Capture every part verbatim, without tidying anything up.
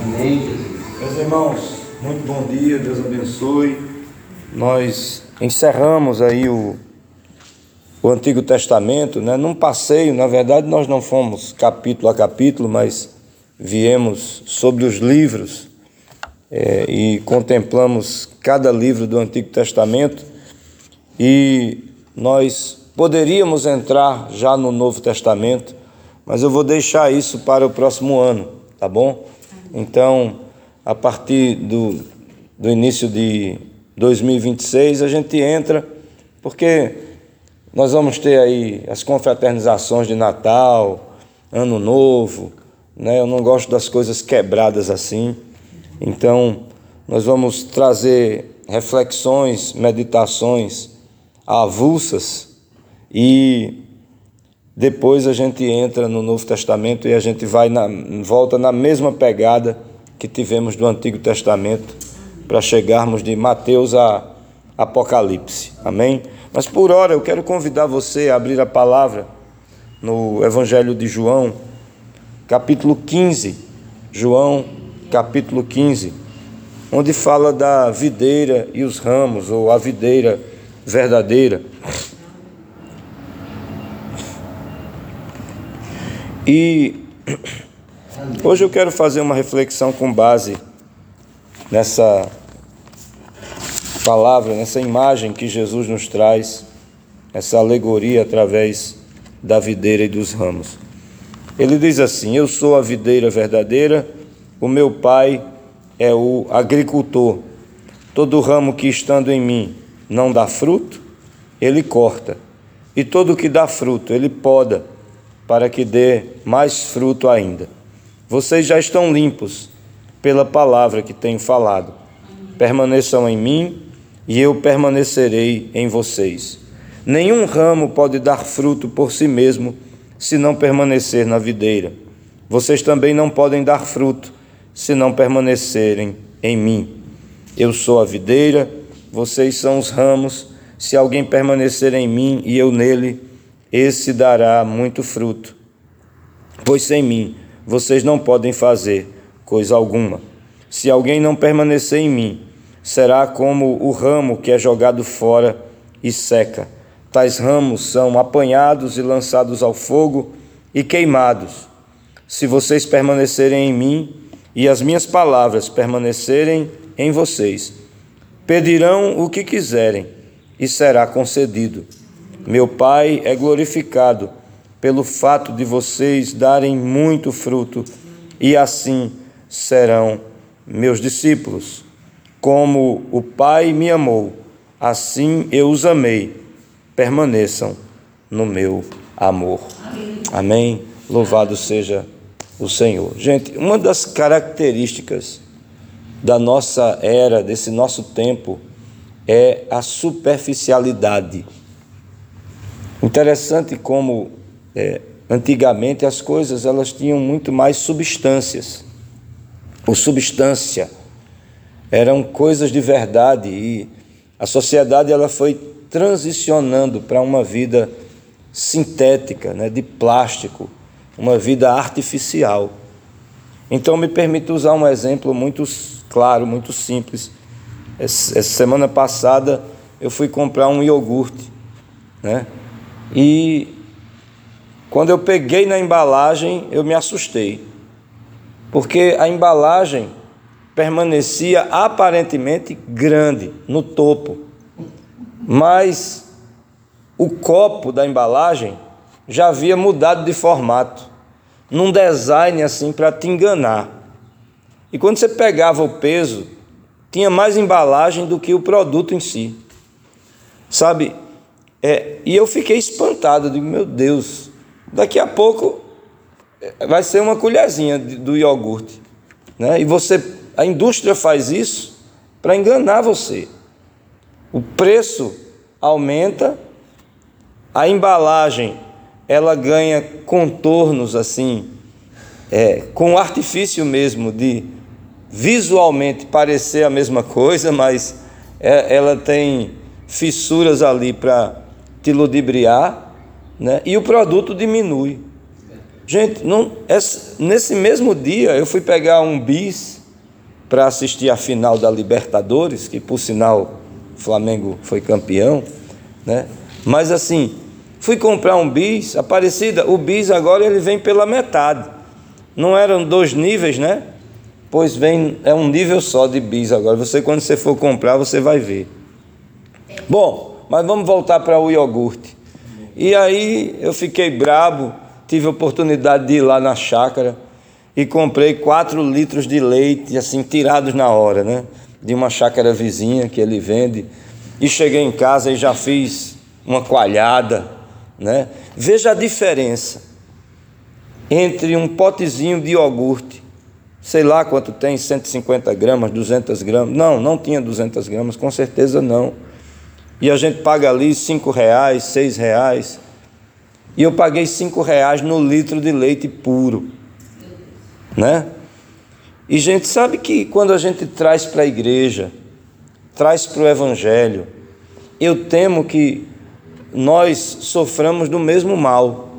Amém, Jesus. Meus irmãos, muito bom dia, Deus abençoe. Nós encerramos aí o, o Antigo Testamento, né? Num passeio, na verdade nós não fomos capítulo a capítulo, mas viemos sobre os livros é, e contemplamos cada livro do Antigo Testamento, e nós poderíamos entrar já no Novo Testamento, mas eu vou deixar isso para o próximo ano, tá bom? Então, a partir do, do início de dois mil e vinte e seis, a gente entra, porque nós vamos ter aí as confraternizações de Natal, Ano Novo, né? Eu não gosto das coisas quebradas assim. Então, nós vamos trazer reflexões, meditações avulsas, e depois a gente entra no Novo Testamento e a gente vai na, volta na mesma pegada que tivemos do Antigo Testamento, para chegarmos de Mateus a Apocalipse. Amém? Mas por hora eu quero convidar você a abrir a palavra no Evangelho de João, capítulo quinze. João, capítulo quinze, onde fala da videira e os ramos, ou a videira verdadeira. E hoje eu quero fazer uma reflexão com base nessa palavra, nessa imagem que Jesus nos traz, essa alegoria através da videira e dos ramos. Ele diz assim: eu sou a videira verdadeira, o meu Pai é o agricultor. Todo ramo que estando em mim não dá fruto, ele corta, e todo que dá fruto, ele poda, para que dê mais fruto ainda. Vocês já estão limpos pela palavra que tenho falado. Permaneçam em mim, e eu permanecerei em vocês. Nenhum ramo pode dar fruto por si mesmo, se não permanecer na videira. Vocês também não podem dar fruto, se não permanecerem em mim. Eu sou a videira, vocês são os ramos. Se alguém permanecer em mim e eu nele, esse dará muito fruto, pois sem mim vocês não podem fazer coisa alguma. Se alguém não permanecer em mim, será como o ramo que é jogado fora e seca. Tais ramos são apanhados e lançados ao fogo e queimados. Se vocês permanecerem em mim e as minhas palavras permanecerem em vocês, pedirão o que quiserem e será concedido. Meu Pai é glorificado pelo fato de vocês darem muito fruto, e assim serão meus discípulos. Como o Pai me amou, assim eu os amei. Permaneçam no meu amor. Amém. Amém. Louvado seja o Senhor. Gente, uma das características da nossa era, desse nosso tempo, é a superficialidade. Interessante como é, antigamente as coisas elas tinham muito mais substâncias, ou substância, eram coisas de verdade, e a sociedade ela foi transicionando para uma vida sintética, né, de plástico, uma vida artificial. Então me permite usar um exemplo muito claro, muito simples. Essa semana passada eu fui comprar um iogurte, né? E quando eu peguei na embalagem, eu me assustei, porque a embalagem permanecia aparentemente grande no topo, mas o copo da embalagem já havia mudado de formato, num design assim para te enganar. E quando você pegava o peso, tinha mais embalagem do que o produto em si, sabe? É, e eu fiquei espantado, digo, meu Deus, daqui a pouco vai ser uma colherzinha do iogurte, né? E você, a indústria faz isso para enganar você. O preço aumenta, a embalagem ela ganha contornos assim, é, com artifício mesmo de visualmente parecer a mesma coisa, mas é, ela tem fissuras ali para te ludibriar, né? E o produto diminui. Gente, não, essa, nesse mesmo dia eu fui pegar um bis para assistir a final da Libertadores, que por sinal o Flamengo foi campeão, né? Mas assim, fui comprar um bis, Aparecida, o bis agora ele vem pela metade. Não eram dois níveis, né? Pois vem, é um nível só de bis agora. Você, quando você for comprar, você vai ver. Bom, mas vamos voltar para o iogurte. E aí eu fiquei brabo, tive a oportunidade de ir lá na chácara e comprei quatro litros de leite, assim, tirados na hora, né? De uma chácara vizinha que ele vende. E cheguei em casa e já fiz uma coalhada, né? Veja a diferença entre um potezinho de iogurte, sei lá quanto tem, cento e cinquenta gramas, duzentas gramas. Não, não tinha duzentas gramas, com certeza não. E a gente paga ali cinco reais, seis reais. E eu paguei cinco reais no litro de leite puro, né? E gente, sabe que quando a gente traz para a igreja, traz para o evangelho, eu temo que nós soframos do mesmo mal.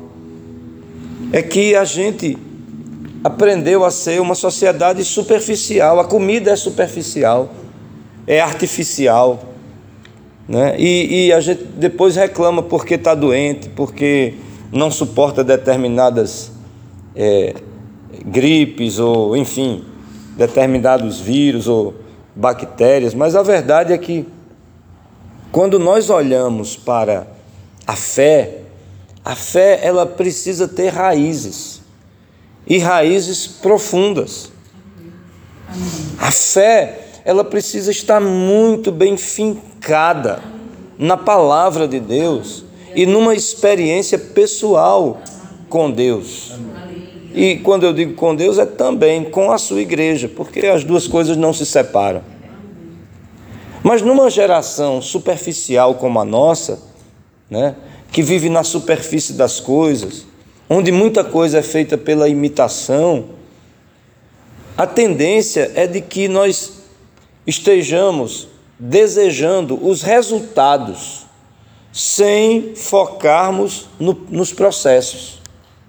É que a gente aprendeu a ser uma sociedade superficial. A comida é superficial, é artificial, né? E, e a gente depois reclama porque está doente, porque não suporta determinadas é, gripes ou, enfim, determinados vírus ou bactérias. Mas a verdade é que quando nós olhamos para a fé, a fé ela precisa ter raízes, e raízes profundas. A fé ela precisa estar muito bem fincada na palavra de Deus e numa experiência pessoal com Deus. E quando eu digo com Deus, é também com a sua igreja, porque as duas coisas não se separam. Mas numa geração superficial como a nossa, né, que vive na superfície das coisas, onde muita coisa é feita pela imitação, a tendência é de que nós estejamos desejando os resultados sem focarmos no, nos processos.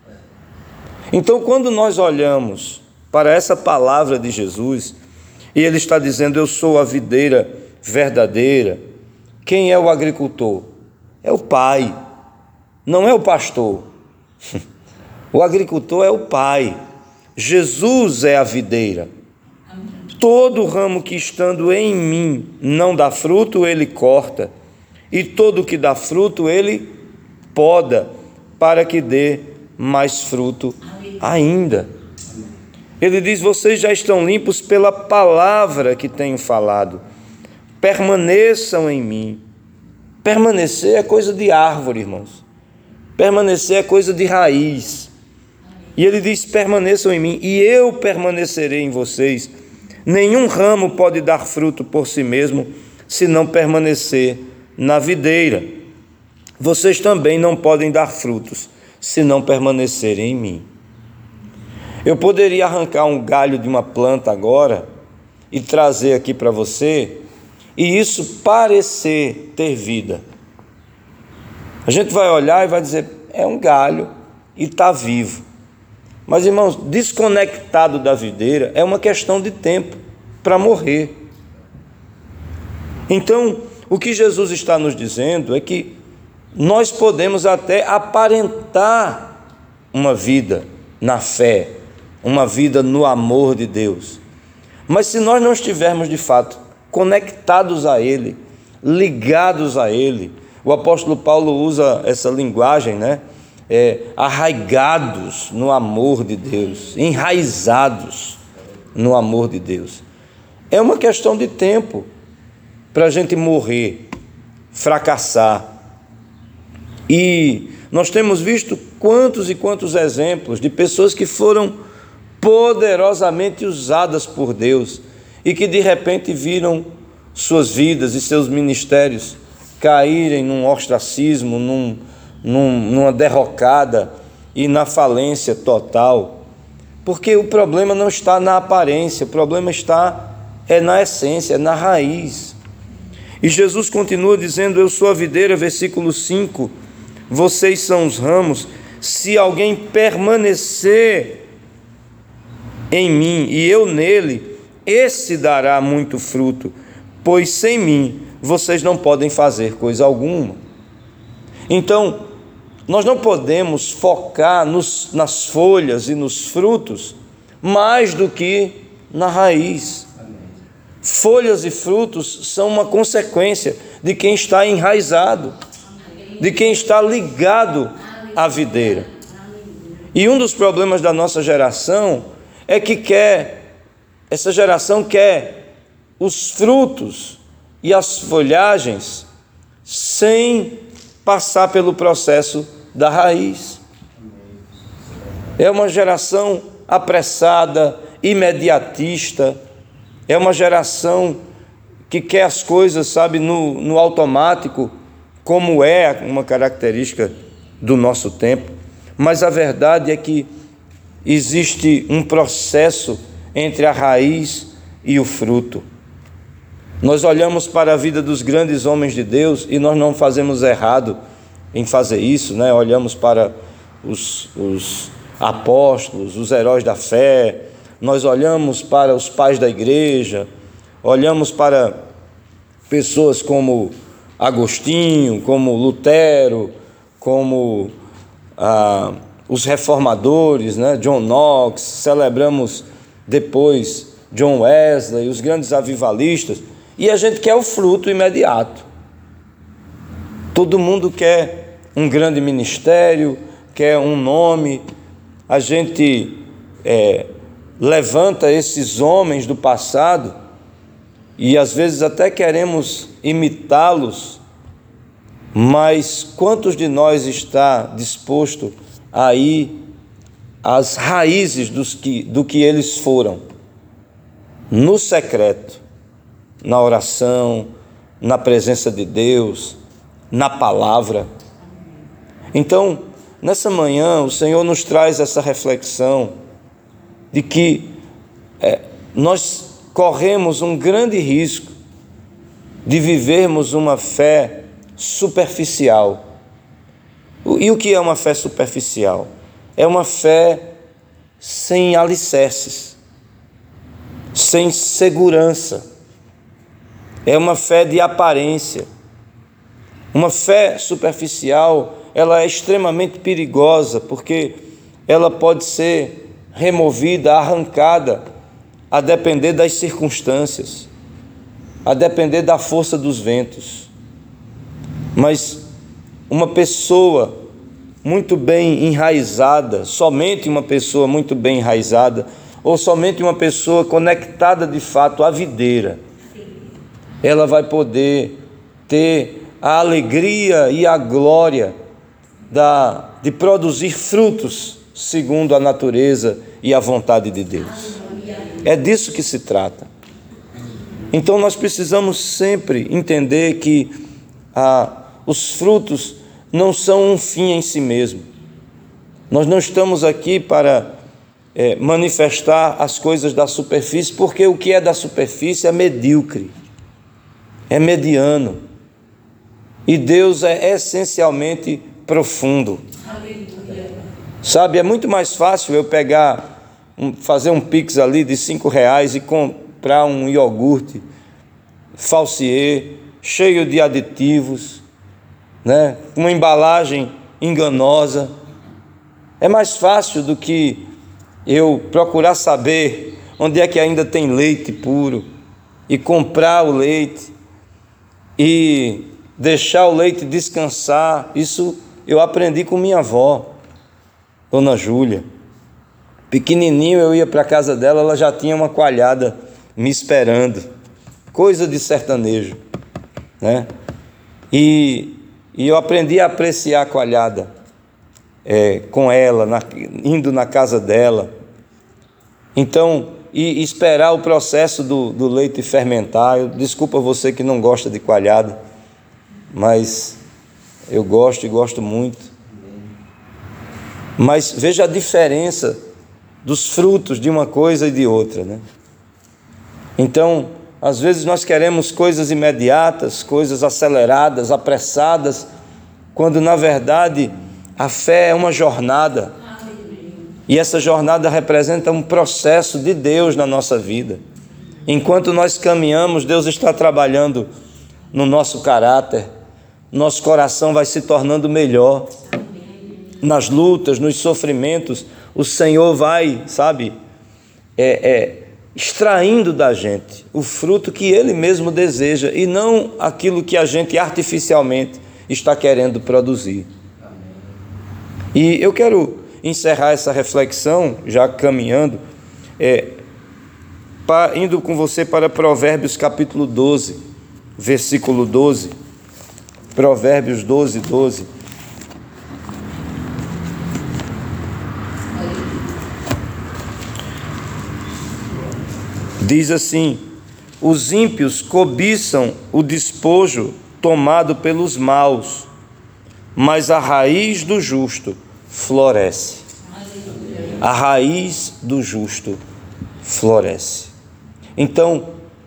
Então, quando nós olhamos para essa palavra de Jesus, e ele está dizendo, eu sou a videira verdadeira, quem é o agricultor? É o Pai, não é o pastor. O agricultor é o Pai. Jesus é a videira. Todo ramo que estando em mim não dá fruto, ele corta, e todo que dá fruto, ele poda, para que dê mais fruto ainda. Ele diz, vocês já estão limpos pela palavra que tenho falado. Permaneçam em mim. Permanecer é coisa de árvore, irmãos. Permanecer é coisa de raiz. E ele diz, permaneçam em mim, e eu permanecerei em vocês. Nenhum ramo pode dar fruto por si mesmo, se não permanecer na videira. Vocês também não podem dar frutos, se não permanecerem em mim. Eu poderia arrancar um galho de uma planta agora e trazer aqui para você, e isso parecer ter vida. A gente vai olhar e vai dizer, é um galho e está vivo. Mas, irmãos, desconectado da videira é uma questão de tempo para morrer. Então, o que Jesus está nos dizendo é que nós podemos até aparentar uma vida na fé, uma vida no amor de Deus. Mas se nós não estivermos de fato conectados a Ele, ligados a Ele, o apóstolo Paulo usa essa linguagem, né? É, arraigados no amor de Deus, enraizados no amor de Deus. É uma questão de tempo para a gente morrer, fracassar. E nós temos visto quantos e quantos exemplos de pessoas que foram poderosamente usadas por Deus e que de repente viram suas vidas e seus ministérios caírem num ostracismo, num, num, numa derrocada e na falência total. Porque o problema não está na aparência, o problema está é na essência, é na raiz. E Jesus continua dizendo, eu sou a videira, versículo cinco, vocês são os ramos, se alguém permanecer em mim e eu nele, esse dará muito fruto, pois sem mim vocês não podem fazer coisa alguma. Então, nós não podemos focar nos, nas folhas e nos frutos mais do que na raiz. Folhas e frutos são uma consequência de quem está enraizado, de quem está ligado à videira. E um dos problemas da nossa geração é que quer, essa geração quer os frutos e as folhagens sem passar pelo processo da raiz. É uma geração apressada, imediatista, é uma geração que quer as coisas, sabe, no, no automático, como é uma característica do nosso tempo. Mas a verdade é que existe um processo entre a raiz e o fruto. Nós olhamos para a vida dos grandes homens de Deus e nós não fazemos errado em fazer isso, né? Olhamos para os, os apóstolos, os heróis da fé, nós olhamos para os pais da igreja, olhamos para pessoas como Agostinho, como Lutero, como ah, os reformadores, né? John Knox, celebramos depois John Wesley, os grandes avivalistas, e a gente quer o fruto imediato. Todo mundo quer um grande ministério, quer um nome. A gente é, levanta esses homens do passado e às vezes até queremos imitá-los, mas quantos de nós está disposto a ir às raízes dos que, do que eles foram? No secreto, na oração, na presença de Deus, na palavra. Então, nessa manhã, o Senhor nos traz essa reflexão de que é, nós corremos um grande risco de vivermos uma fé superficial. E o que é uma fé superficial? É uma fé sem alicerces, sem segurança. É uma fé de aparência. Uma fé superficial, ela é extremamente perigosa, porque ela pode ser removida, arrancada, a depender das circunstâncias, a depender da força dos ventos. Mas uma pessoa muito bem enraizada, somente uma pessoa muito bem enraizada, ou somente uma pessoa conectada de fato à videira, ela vai poder ter a alegria e a glória da, de produzir frutos segundo a natureza e a vontade de Deus. É disso que se trata. Então nós precisamos sempre entender que ah, os frutos não são um fim em si mesmo. Nós não estamos aqui para é, manifestar as coisas da superfície, porque o que é da superfície é medíocre, é mediano. E Deus é essencialmente profundo. Aleluia. Sabe, é muito mais fácil eu pegar, um, fazer um pix ali de cinco reais e comprar um iogurte falsier, cheio de aditivos, né? Uma embalagem enganosa. É mais fácil do que eu procurar saber onde é que ainda tem leite puro e comprar o leite e deixar o leite descansar. Isso eu aprendi com minha avó, Dona Júlia. Pequenininho eu ia para a casa dela, ela já tinha uma coalhada me esperando, coisa de sertanejo, né? E, e eu aprendi a apreciar a coalhada é, com ela, na, indo na casa dela. Então, e esperar o processo do, do leite fermentar. Eu, desculpa você que não gosta de coalhada, mas eu gosto e gosto muito. Mas veja a diferença dos frutos de uma coisa e de outra, né? Então, às vezes nós queremos coisas imediatas, coisas aceleradas, apressadas, quando na verdade A fé é uma jornada. E essa jornada representa um processo de Deus na nossa vida. Enquanto nós caminhamos, Deus está trabalhando no nosso caráter. Nosso coração vai se tornando melhor. Nas lutas, nos sofrimentos, o Senhor vai, sabe, é, é, extraindo da gente o fruto que Ele mesmo deseja e não aquilo que a gente artificialmente está querendo produzir. E eu quero encerrar essa reflexão, já caminhando, é, pa, indo com você para Provérbios capítulo doze, versículo doze. Provérbios doze, doze. Diz assim: os ímpios cobiçam o despojo tomado pelos maus, mas a raiz do justo floresce. A raiz do justo floresce. Então,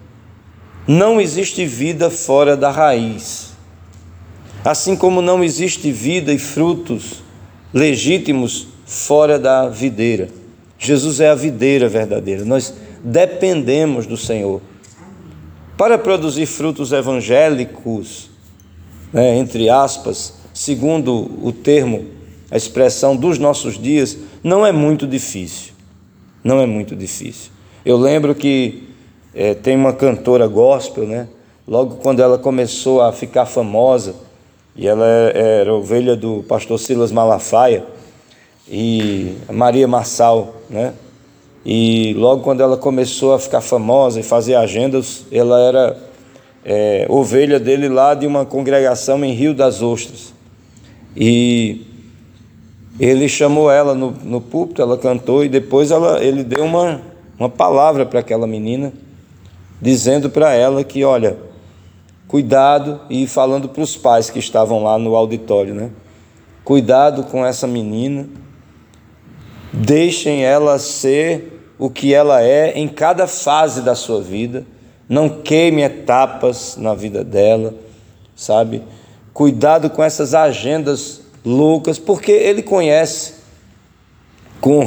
não existe vida fora da raiz. Assim como não existe vida e frutos legítimos fora da videira. Jesus é a videira verdadeira. Nós dependemos do Senhor. Para produzir frutos evangélicos, né, entre aspas, segundo o termo, a expressão dos nossos dias, não é muito difícil. Não é muito difícil. Eu lembro que é, tem uma cantora gospel, né? Logo quando ela começou a ficar famosa, e ela era ovelha do pastor Silas Malafaia e Maria Marçal, né? E logo quando ela começou a ficar famosa e fazer agendas, ela era é, ovelha dele lá de uma congregação em Rio das Ostras. E ele chamou ela no, no púlpito, ela cantou e depois ela, ele deu uma, uma palavra para aquela menina, dizendo para ela que, olha, cuidado, e falando para os pais que estavam lá no auditório, né? Cuidado com essa menina, deixem ela ser o que ela é em cada fase da sua vida, não queime etapas na vida dela, sabe? Cuidado com essas agendas loucas, porque ele conhece com,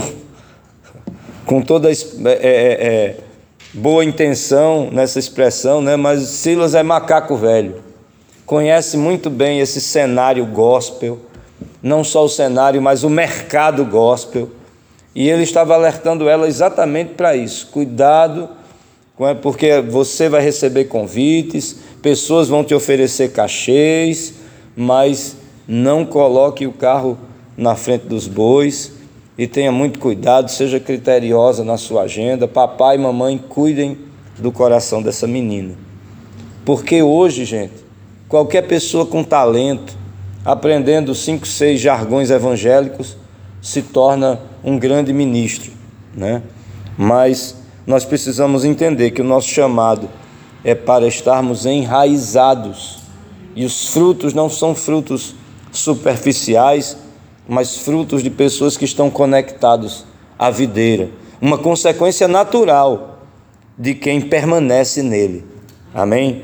com toda é, é, é, boa intenção nessa expressão, né? Mas Silas é macaco velho, conhece muito bem esse cenário gospel, não só o cenário, mas o mercado gospel. E ele estava alertando ela exatamente para isso. Cuidado, porque você vai receber convites, pessoas vão te oferecer cachês, mas não coloque o carro na frente dos bois e tenha muito cuidado, seja criteriosa na sua agenda. Papai e mamãe, cuidem do coração dessa menina. Porque hoje, gente, qualquer pessoa com talento, aprendendo cinco, seis jargões evangélicos, se torna um grande ministro, né? Mas nós precisamos entender que o nosso chamado é para estarmos enraizados, e os frutos não são frutos superficiais, mas frutos de pessoas que estão conectados à videira, uma consequência natural de quem permanece nele. Amém?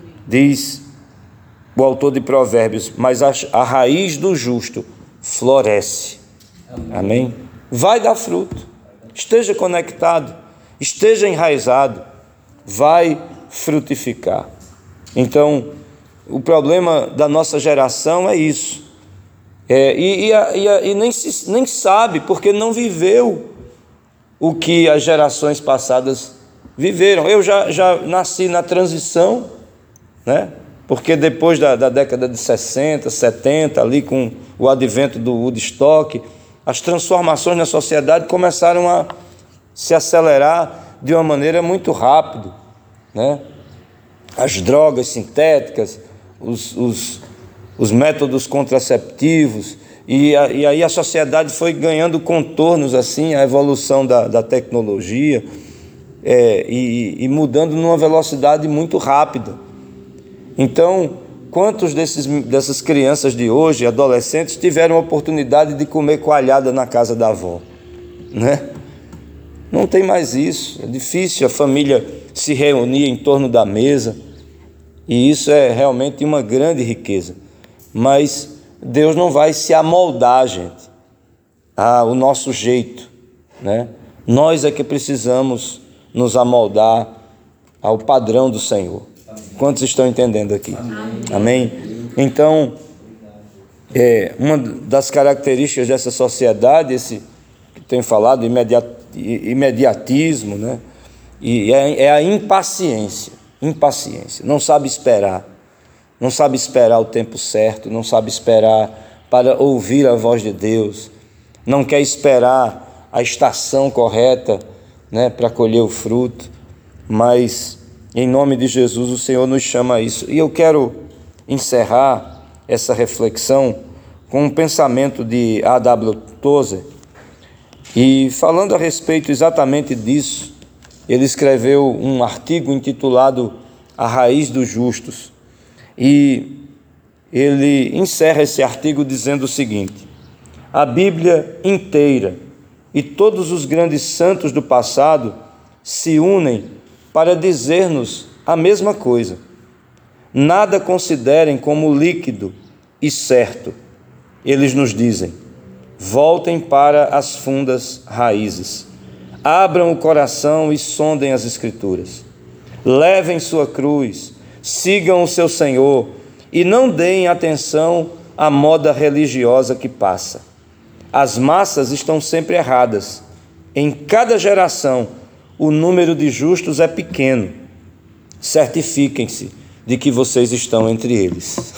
Diz o autor de Provérbios: mas a, a raiz do justo floresce. Amém? Vai dar fruto, esteja conectado, esteja enraizado, vai frutificar. Então, o problema da nossa geração é isso, é, e, e, e, e nem, se, nem sabe, porque não viveu o que as gerações passadas viveram. Eu já, já nasci na transição, né? Porque depois da, da década de sessenta, setenta, ali com o advento do Woodstock, as transformações na sociedade começaram a se acelerar de uma maneira muito rápida, né? As drogas sintéticas, os, os, os métodos contraceptivos, e, a, e aí a sociedade foi ganhando contornos assim, a evolução da, da tecnologia, é, e, e mudando numa velocidade muito rápida. Então, quantos desses, dessas crianças de hoje, adolescentes, tiveram a oportunidade de comer coalhada na casa da avó, né? Não tem mais isso, é difícil a família se reunir em torno da mesa, e isso é realmente uma grande riqueza. Mas Deus não vai se amoldar, gente, ao nosso jeito, né? Nós é que precisamos nos amoldar ao padrão do Senhor. Quantos estão entendendo aqui? Amém? Amém? Então, é, uma das características dessa sociedade, esse que tem falado, imediat, imediatismo, né? E é, é a impaciência, impaciência, não sabe esperar, não sabe esperar o tempo certo, não sabe esperar para ouvir a voz de Deus, não quer esperar a estação correta, né, para colher o fruto, mas em nome de Jesus o Senhor nos chama a isso. E eu quero encerrar essa reflexão com um pensamento de A W Tozer, e falando a respeito exatamente disso, ele escreveu um artigo intitulado A Raiz dos Justos, e ele encerra esse artigo dizendo o seguinte: a Bíblia inteira e todos os grandes santos do passado se unem para dizer-nos a mesma coisa. Nada considerem como líquido e certo. Eles nos dizem: voltem para as fundas raízes. Abram o coração e sondem as Escrituras. Levem sua cruz, sigam o seu Senhor e não deem atenção à moda religiosa que passa. As massas estão sempre erradas. Em cada geração, o número de justos é pequeno. Certifiquem-se de que vocês estão entre eles.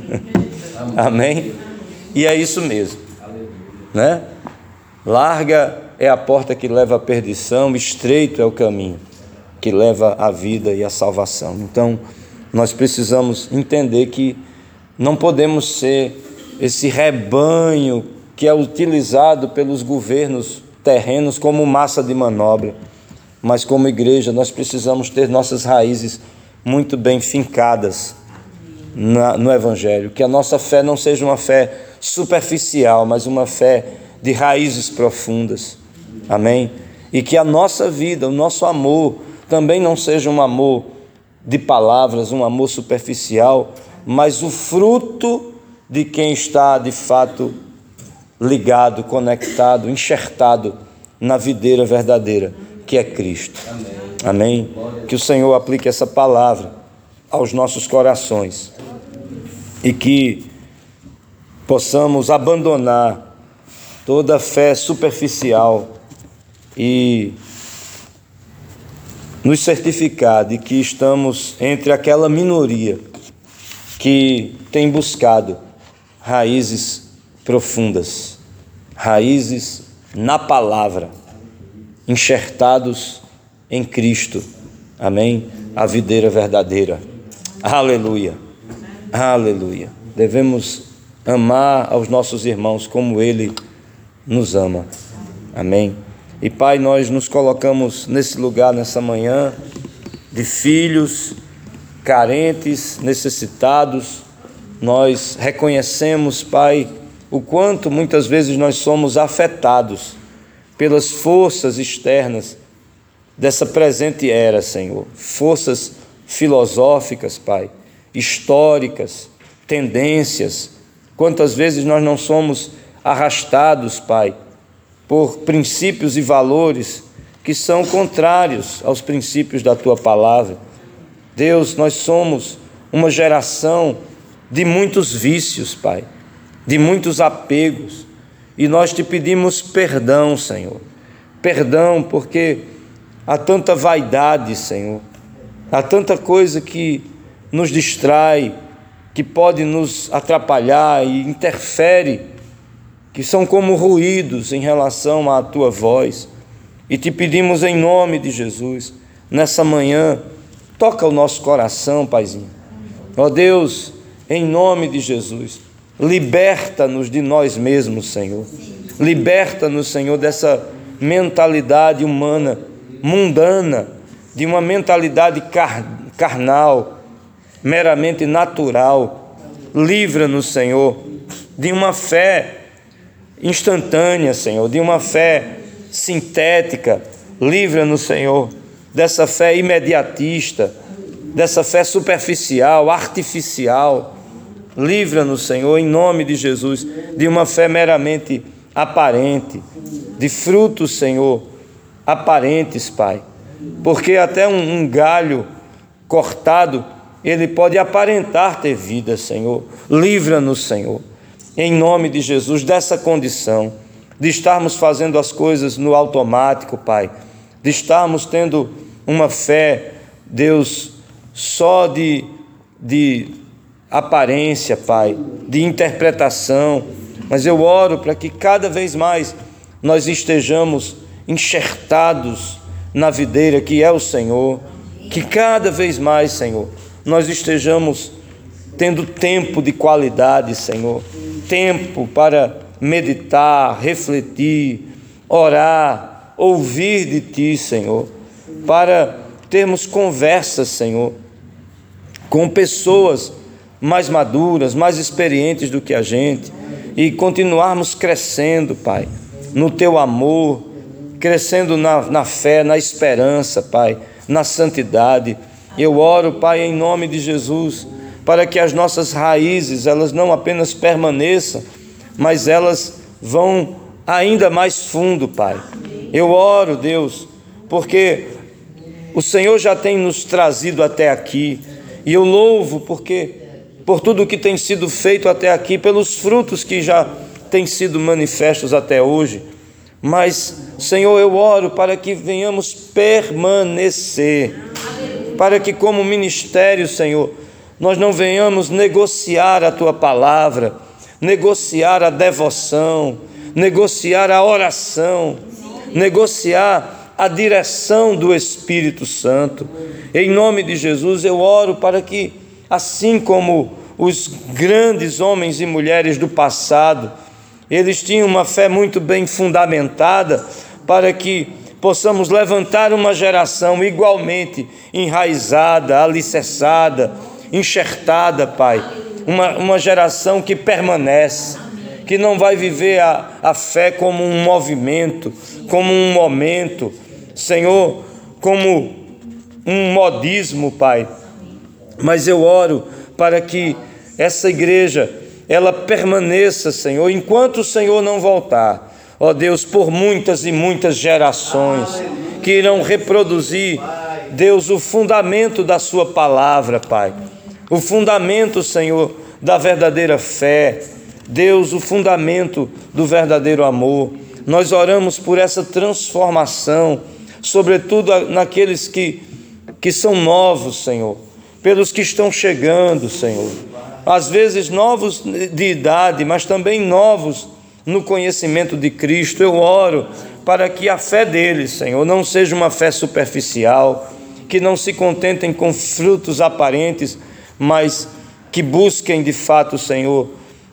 Amém? E é isso mesmo, né? Larga é a porta que leva à perdição, estreito é o caminho que leva à vida e à salvação. Então, nós precisamos entender que não podemos ser esse rebanho que é utilizado pelos governos terrenos como massa de manobra, mas como igreja nós precisamos ter nossas raízes muito bem fincadas na, no Evangelho, que a nossa fé não seja uma fé superficial, mas uma fé de raízes profundas, amém? E que a nossa vida, o nosso amor, também não seja um amor de palavras, um amor superficial, mas o fruto de quem está de fato ligado, conectado, enxertado na videira verdadeira, que é Cristo. Amém? Amém? Que o Senhor aplique essa palavra aos nossos corações e que possamos abandonar toda fé superficial e nos certificar de que estamos entre aquela minoria que tem buscado raízes profundas, raízes na palavra, enxertados em Cristo, amém? A videira verdadeira, aleluia, aleluia. Devemos amar aos nossos irmãos como Ele nos ama, amém? E Pai, nós nos colocamos nesse lugar, nessa manhã, de filhos carentes, necessitados. Nós reconhecemos, Pai, o quanto muitas vezes nós somos afetados pelas forças externas dessa presente era, Senhor. Forças filosóficas, Pai, históricas, tendências. Quantas vezes nós não somos arrastados, Pai, por princípios e valores que são contrários aos princípios da Tua palavra. Deus, nós somos uma geração de muitos vícios, Pai, de muitos apegos, e nós Te pedimos perdão, Senhor, perdão porque há tanta vaidade, Senhor, há tanta coisa que nos distrai, que pode nos atrapalhar e interfere, que são como ruídos em relação à Tua voz, e Te pedimos em nome de Jesus, nessa manhã, toca o nosso coração, Paizinho, ó Deus, em nome de Jesus, liberta-nos de nós mesmos, Senhor, liberta-nos, Senhor, dessa mentalidade humana, mundana, de uma mentalidade car- carnal, meramente natural. Livra-nos, Senhor, de uma fé instantânea, Senhor, de uma fé sintética. Livra-nos, Senhor, dessa fé imediatista, dessa fé superficial, artificial. Livra-nos, Senhor, em nome de Jesus, de uma fé meramente aparente, de frutos, Senhor, aparentes, Pai. Porque até um, um galho cortado, ele pode aparentar ter vida, Senhor. Livra-nos, Senhor, em nome de Jesus, dessa condição, de estarmos fazendo as coisas no automático, Pai, de estarmos tendo uma fé, Deus, só de, de aparência, Pai, de interpretação, mas eu oro para que cada vez mais nós estejamos enxertados na videira que é o Senhor, que cada vez mais, Senhor, nós estejamos tendo tempo de qualidade, Senhor, tempo para meditar, refletir, orar, ouvir de Ti, Senhor, para termos conversas, Senhor, com pessoas mais maduras, mais experientes do que a gente, e continuarmos crescendo, Pai, no Teu amor, crescendo na, na fé, na esperança, Pai, na santidade. Eu oro, Pai, em nome de Jesus, para que as nossas raízes, elas não apenas permaneçam, mas elas vão ainda mais fundo, Pai. Eu oro, Deus, porque o Senhor já tem nos trazido até aqui, e eu louvo porque por tudo o que tem sido feito até aqui, pelos frutos que já têm sido manifestos até hoje. Mas, Senhor, eu oro para que venhamos permanecer, para que como ministério, Senhor, nós não venhamos negociar a Tua palavra, negociar a devoção, negociar a oração, negociar a direção do Espírito Santo. Em nome de Jesus eu oro para que, assim como os grandes homens e mulheres do passado, eles tinham uma fé muito bem fundamentada, para que possamos levantar uma geração igualmente enraizada, alicerçada, enxertada, Pai, uma, uma geração que permanece, que não vai viver a, a fé como um movimento, como um momento, Senhor, como um modismo, Pai. Mas eu oro para que essa igreja, ela permaneça, Senhor, enquanto o Senhor não voltar, ó Deus, por muitas e muitas gerações que irão reproduzir, Deus, o fundamento da Sua palavra, Pai, o fundamento, Senhor, da verdadeira fé, Deus, o fundamento do verdadeiro amor. Nós oramos por essa transformação, sobretudo naqueles que, que são novos, Senhor, pelos que estão chegando, Senhor, às vezes novos de idade, mas também novos no conhecimento de Cristo. Eu oro para que a fé deles, Senhor, não seja uma fé superficial, que não se contentem com frutos aparentes, mas que busquem de fato, Senhor,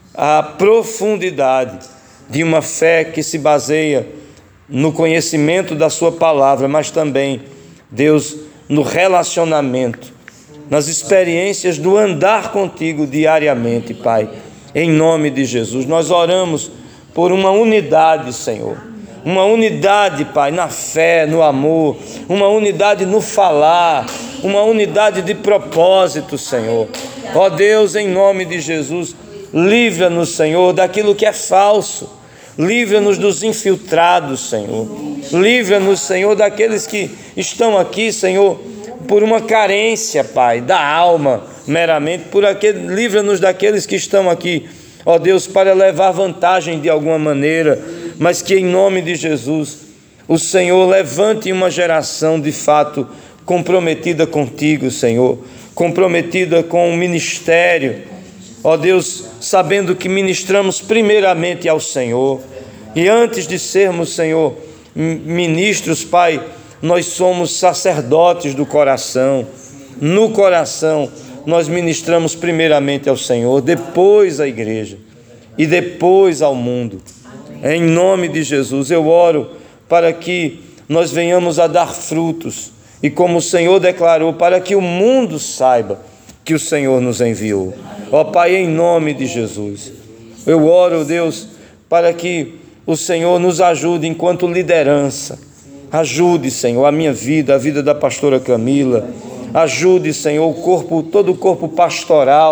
a profundidade de uma fé que se baseia no conhecimento da Sua palavra, mas também, Deus, no relacionamento, nas experiências do andar contigo diariamente, Pai. Em nome de Jesus, nós oramos por uma unidade, Senhor, uma unidade, Pai, na fé, no amor, uma unidade no falar, uma unidade de propósito, Senhor. Ó Deus, em nome de Jesus, livra-nos, Senhor, daquilo que é falso, livra-nos dos infiltrados, Senhor, livra-nos, Senhor, daqueles que estão aqui, Senhor, por uma carência, Pai, da alma, meramente, por aquele, livra-nos daqueles que estão aqui, ó Deus, para levar vantagem de alguma maneira, mas que em nome de Jesus, o Senhor levante uma geração de fato comprometida contigo, Senhor, comprometida com o ministério, ó Deus, sabendo que ministramos primeiramente ao Senhor, e antes de sermos, Senhor, ministros, Pai, nós somos sacerdotes do coração. No coração nós ministramos primeiramente ao Senhor, depois à igreja e depois ao mundo. Em nome de Jesus eu oro para que nós venhamos a dar frutos, e como o Senhor declarou, para que o mundo saiba que o Senhor nos enviou. Ó Pai, em nome de Jesus, eu oro, Deus, para que o Senhor nos ajude enquanto liderança. Ajude, Senhor, a minha vida, a vida da pastora Camila. Ajude, Senhor, o corpo, todo o corpo pastoral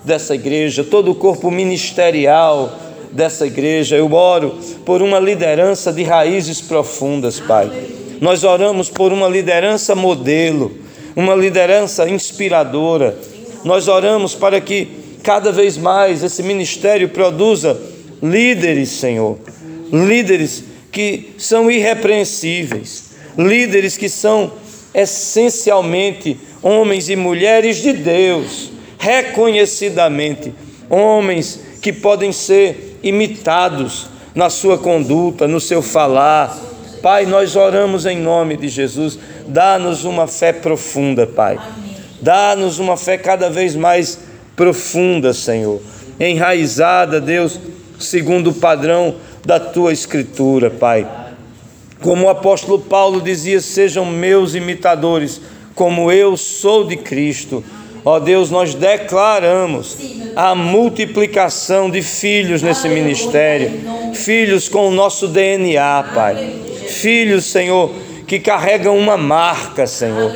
dessa igreja, todo o corpo ministerial dessa igreja. Eu oro por uma liderança de raízes profundas, Pai. Nós oramos por uma liderança modelo, uma liderança inspiradora. Nós oramos para que cada vez mais esse ministério produza líderes, Senhor, líderes que são irrepreensíveis, líderes que são essencialmente homens e mulheres de Deus, reconhecidamente homens que podem ser imitados na sua conduta, no seu falar. Pai, nós oramos em nome de Jesus, dá-nos uma fé profunda, Pai, dá-nos uma fé cada vez mais profunda, Senhor, enraizada, Deus, segundo o padrão da Tua Escritura, Pai. Como o apóstolo Paulo dizia, sejam meus imitadores, como eu sou de Cristo. Ó Deus, nós declaramos a multiplicação de filhos nesse ministério, filhos com o nosso D N A, Pai, filhos, Senhor, que carregam uma marca, Senhor,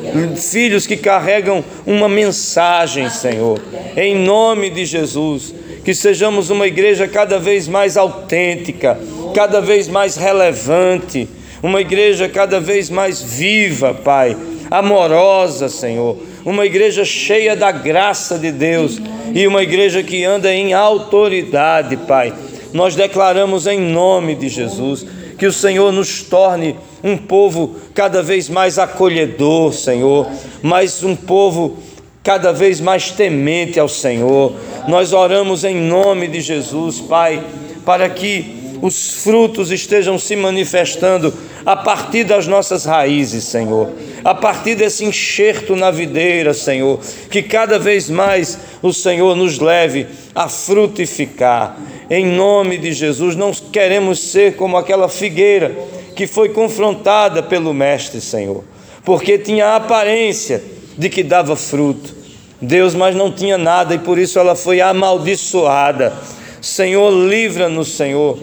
filhos que carregam uma mensagem, Senhor, em nome de Jesus, que sejamos uma igreja cada vez mais autêntica, cada vez mais relevante, uma igreja cada vez mais viva, Pai, amorosa, Senhor, uma igreja cheia da graça de Deus e uma igreja que anda em autoridade, Pai. Nós declaramos em nome de Jesus que o Senhor nos torne um povo cada vez mais acolhedor, Senhor, mas um povo cada vez mais temente ao Senhor. Nós oramos em nome de Jesus, Pai, para que os frutos estejam se manifestando a partir das nossas raízes, Senhor, a partir desse enxerto na videira, Senhor, que cada vez mais o Senhor nos leve a frutificar. Em nome de Jesus, não queremos ser como aquela figueira que foi confrontada pelo Mestre, Senhor, porque tinha a aparência de que dava fruto, Deus, mas não tinha nada, e por isso ela foi amaldiçoada. Senhor, livra-nos, Senhor,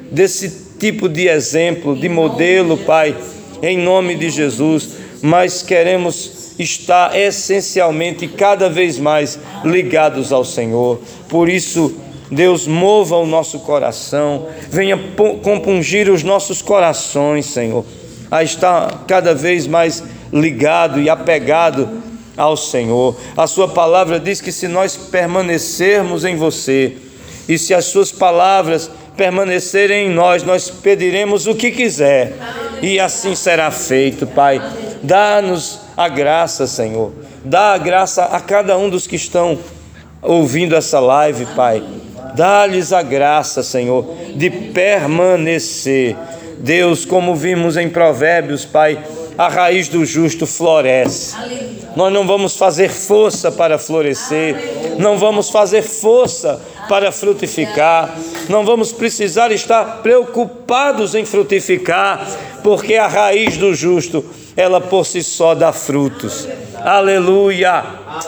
desse tipo de exemplo, de modelo, Pai, em nome de Jesus. Mas queremos estar essencialmente cada vez mais ligados ao Senhor. Por isso, Deus, mova o nosso coração, venha compungir os nossos corações, Senhor, a estar cada vez mais ligado e apegado ao Senhor. A sua palavra diz que se nós permanecermos em você e se as suas palavras permanecerem em nós, nós pediremos o que quiser e assim será feito, Pai. Dá-nos a graça, Senhor, dá a graça a cada um dos que estão ouvindo essa live, Pai. Dá-lhes a graça, Senhor, de permanecer. Deus, como vimos em Provérbios, Pai, a raiz do justo floresce. Nós não vamos fazer força para florescer, não vamos fazer força para frutificar, não vamos precisar estar preocupados em frutificar, porque a raiz do justo, ela por si só dá frutos. Aleluia!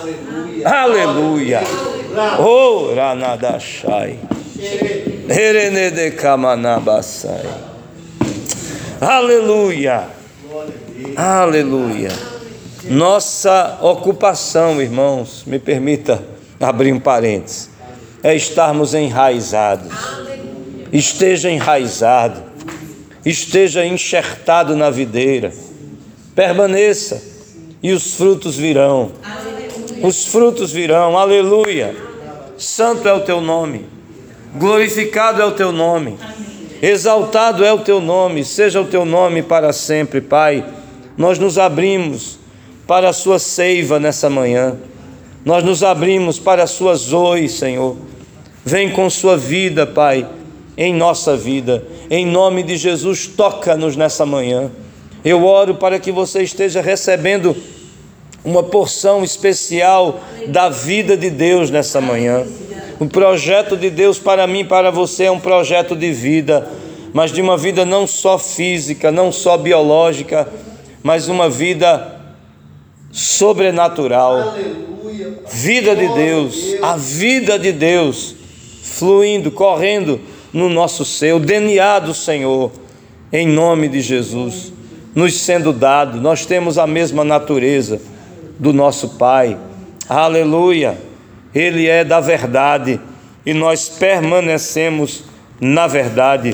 Aleluia! Oh, Ranadashai! Erenedekamanabasai! Aleluia! Aleluia! Nossa ocupação, irmãos, me permita abrir um parênteses, é estarmos enraizados. Esteja enraizado, esteja enxertado na videira, permaneça e os frutos virão. Os frutos virão, aleluia. Santo é o teu nome, glorificado é o teu nome, exaltado é o teu nome, seja o teu nome para sempre, Pai. Nós nos abrimos para a sua seiva nessa manhã, nós nos abrimos para a sua zoe, Senhor. Vem com sua vida, Pai, em nossa vida, em nome de Jesus, toca-nos nessa manhã. Eu oro para que você esteja recebendo uma porção especial da vida de Deus nessa manhã. O projeto de Deus para mim e para você é um projeto de vida, mas de uma vida não só física, não só biológica, mas uma vida sobrenatural. Vida de Deus, a vida de Deus fluindo, correndo no nosso ser, o D N A do Senhor, em nome de Jesus, nos sendo dado. Nós temos a mesma natureza do nosso Pai. Aleluia! Ele é da verdade e nós permanecemos na verdade.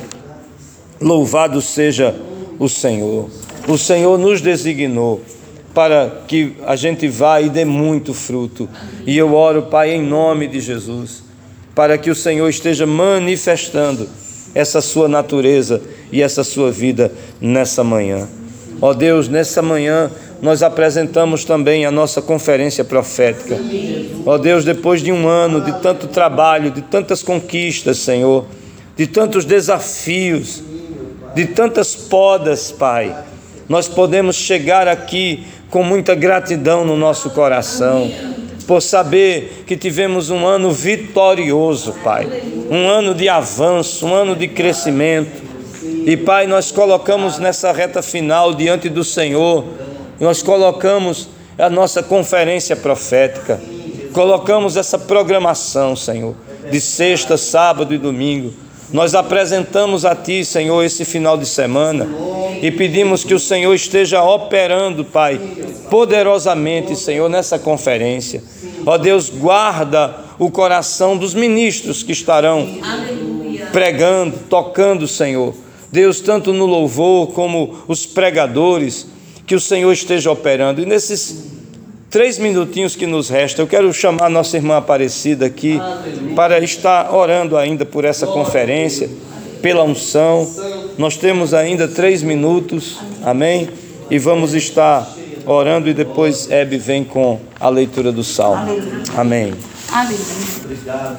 Louvado seja o Senhor. O Senhor nos designou para que a gente vá e dê muito fruto. E eu oro, Pai, em nome de Jesus, para que o Senhor esteja manifestando essa sua natureza e essa sua vida nessa manhã. Ó Deus, nessa manhã nós apresentamos também a nossa conferência profética. Ó Deus, depois de um ano de tanto trabalho, de tantas conquistas, Senhor, de tantos desafios, de tantas podas, Pai, nós podemos chegar aqui com muita gratidão no nosso coração, por saber que tivemos um ano vitorioso, Pai, um ano de avanço, um ano de crescimento. E, Pai, nós colocamos nessa reta final diante do Senhor, nós colocamos a nossa conferência profética, colocamos essa programação, Senhor, de sexta, sábado e domingo. Nós apresentamos a Ti, Senhor, esse final de semana e pedimos que o Senhor esteja operando, Pai, poderosamente, Senhor, nessa conferência. Ó Deus, guarda o coração dos ministros que estarão pregando, tocando, Senhor. Deus, tanto no louvor como os pregadores, que o Senhor esteja operando. E nesses três minutinhos que nos restam, eu quero chamar a nossa irmã Aparecida aqui para estar orando ainda por essa conferência, pela unção. Nós temos ainda três minutos, amém? E vamos estar orando e depois Hebe vem com a leitura do Salmo. Amém. Aleluia.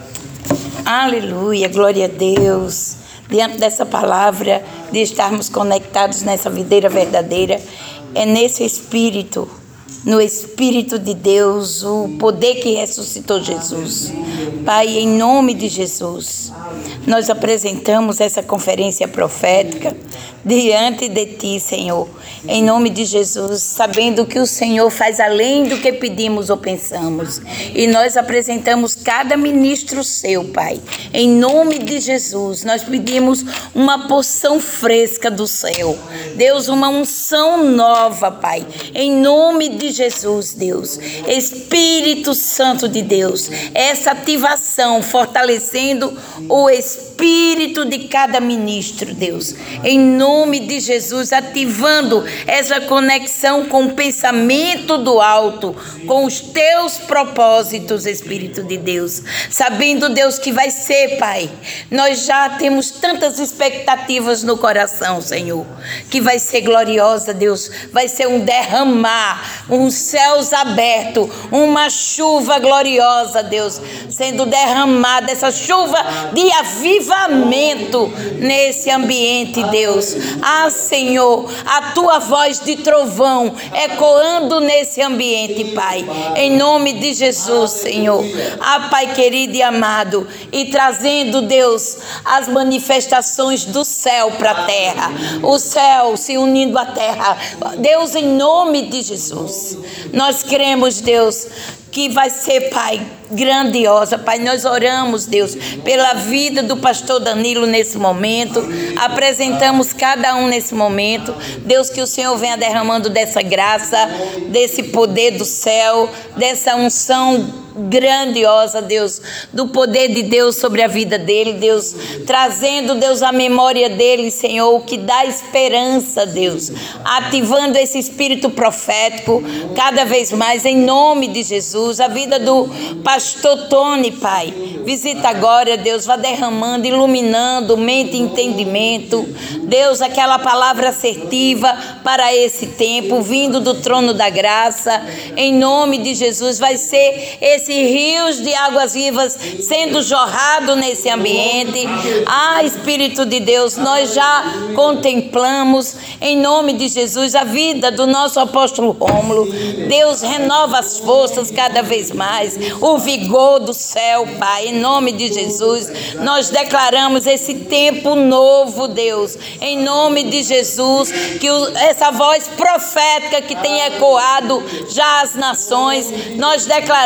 Aleluia, glória a Deus. Diante dessa palavra, de estarmos conectados nessa videira verdadeira, é nesse Espírito, no Espírito de Deus, o poder que ressuscitou Jesus. Pai, em nome de Jesus, nós apresentamos essa conferência profética diante de Ti, Senhor, em nome de Jesus, sabendo que o Senhor faz além do que pedimos ou pensamos. E nós apresentamos cada ministro Seu, Pai, em nome de Jesus. Nós pedimos uma porção fresca do céu. Deus, uma unção nova, Pai, em nome de Jesus, Deus. Espírito Santo de Deus, essa ativação fortalecendo o espírito de cada ministro, Deus, em nome de Jesus, ativando essa conexão com o pensamento do alto, com os Teus propósitos, Espírito de Deus, sabendo, Deus, que vai ser, Pai, nós já temos tantas expectativas no coração, Senhor, que vai ser gloriosa, Deus, vai ser um derramar, uns céus abertos, uma chuva gloriosa, Deus, sendo derramada, essa chuva de avivamento nesse ambiente, Deus. Ah, Senhor, a Tua voz de trovão ecoando nesse ambiente, Pai, em nome de Jesus, Senhor. Ah, Pai querido e amado, e trazendo, Deus, as manifestações do céu para a terra, o céu se unindo à terra, Deus, em nome de Jesus, nós cremos, Deus, que vai ser, Pai, grandiosa, Pai. Nós oramos, Deus, pela vida do pastor Danilo nesse momento, apresentamos cada um nesse momento, Deus, que o Senhor venha derramando dessa graça, desse poder do céu, dessa unção grandiosa, Deus, do poder de Deus sobre a vida dele, Deus, trazendo, Deus, a memória dele, Senhor, o que dá esperança, Deus, ativando esse espírito profético cada vez mais, em nome de Jesus. A vida do pastor Tony, Pai, visita agora, Deus, vá derramando, iluminando mente e entendimento, Deus, aquela palavra assertiva para esse tempo, vindo do trono da graça, em nome de Jesus. Vai ser esse rios de águas vivas sendo jorrado nesse ambiente. Ah, Espírito de Deus, nós já contemplamos, em nome de Jesus, a vida do nosso apóstolo Rômulo. Deus, renova as forças cada vez mais, o vigor do céu, Pai, em nome de Jesus. Nós declaramos esse tempo novo, Deus, em nome de Jesus, que o, essa voz profética que tem ecoado já as nações, nós declaramos,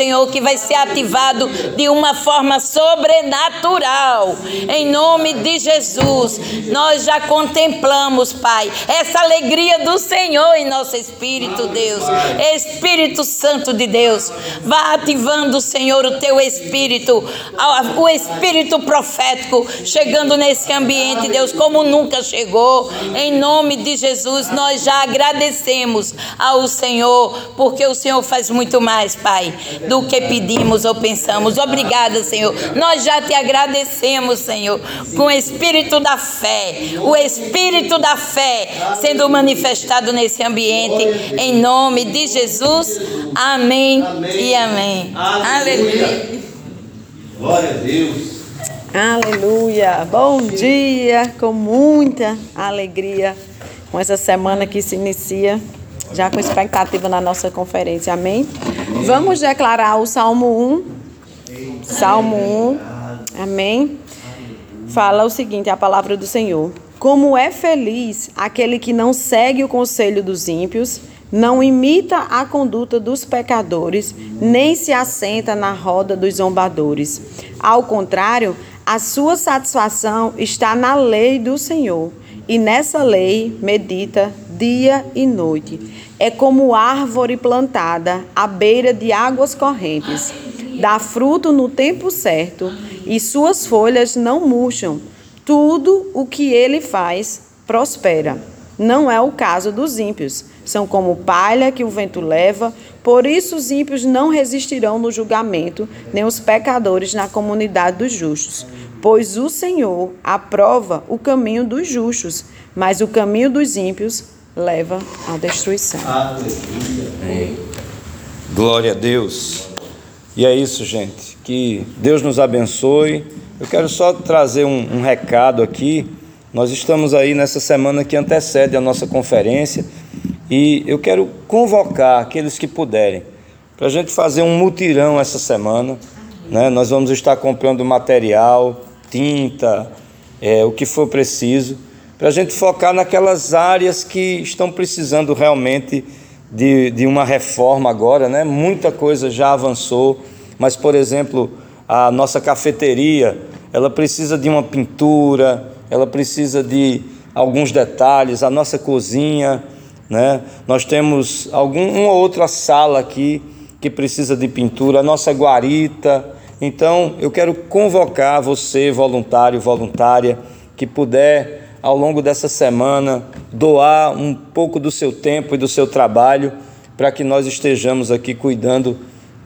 Senhor, que vai ser ativado de uma forma sobrenatural. Em nome de Jesus, nós já contemplamos, Pai, essa alegria do Senhor em nosso espírito, Deus. Espírito Santo de Deus, vá ativando, Senhor, o teu espírito, o espírito profético, chegando nesse ambiente, Deus, como nunca chegou. Em nome de Jesus, nós já agradecemos ao Senhor, porque o Senhor faz muito mais, Pai, do que pedimos ou pensamos. Obrigada, Senhor. Nós já te agradecemos, Senhor, com o espírito da fé, o espírito da fé sendo manifestado nesse ambiente, em nome de Jesus. Amém, amém. E amém. Aleluia. Aleluia. Glória a Deus. Aleluia. Bom dia, com muita alegria, com essa semana que se inicia, já com expectativa na nossa conferência. Amém? Vamos declarar o Salmo um. Salmo um. Amém? Fala o seguinte, a palavra do Senhor. Como é feliz aquele que não segue o conselho dos ímpios, não imita a conduta dos pecadores, nem se assenta na roda dos zombadores. Ao contrário, a sua satisfação está na lei do Senhor, e nessa lei medita dia e noite. É como árvore plantada à beira de águas correntes. Dá fruto no tempo certo, e suas folhas não murcham. Tudo o que ele faz prospera. Não é o caso dos ímpios. São como palha que o vento leva. Por isso os ímpios não resistirão no julgamento, nem os pecadores na comunidade dos justos. Pois o Senhor aprova o caminho dos justos, mas o caminho dos ímpios leva à destruição. Amém. Glória a Deus. E é isso, gente. Que Deus nos abençoe. Eu quero só trazer um, um recado aqui. Nós estamos aí nessa semana que antecede a nossa conferência e eu quero convocar aqueles que puderem para a gente fazer um mutirão essa semana, né? Nós vamos estar comprando material, tinta, é, o que for preciso, para a gente focar naquelas áreas que estão precisando realmente de, de uma reforma agora, né? Muita coisa já avançou, mas, por exemplo, a nossa cafeteria, ela precisa de uma pintura, ela precisa de alguns detalhes, a nossa cozinha, né? Nós temos algum, uma outra sala aqui que precisa de pintura, a nossa guarita. Então, eu quero convocar você, voluntário, voluntária, que puder, ao longo dessa semana, doar um pouco do seu tempo e do seu trabalho para que nós estejamos aqui cuidando.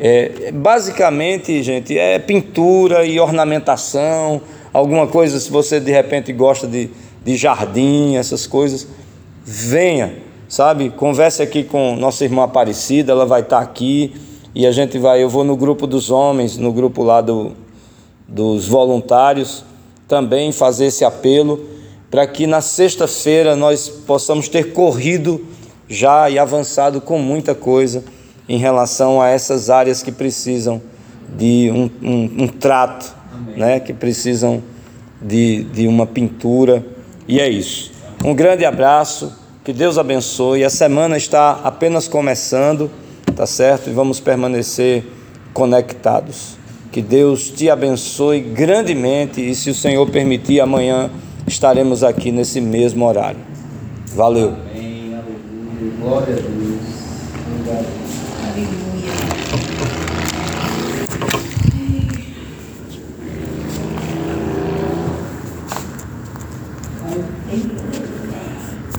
É, basicamente, gente, é pintura e ornamentação, alguma coisa, se você de repente gosta de, de jardim, essas coisas, venha, sabe? Converse aqui com nossa irmã Aparecida, ela vai estar aqui e a gente vai, eu vou no grupo dos homens, no grupo lá do, dos voluntários, também fazer esse apelo, para que na sexta-feira nós possamos ter corrido já e avançado com muita coisa em relação a essas áreas que precisam de um, um, um trato, né, que precisam de, de uma pintura, e é isso. Um grande abraço, que Deus abençoe. A semana está apenas começando, tá certo? E vamos permanecer conectados. Que Deus te abençoe grandemente, e se o Senhor permitir, amanhã estaremos aqui nesse mesmo horário. Valeu. Amém, aleluia, glória a Deus. Aleluia.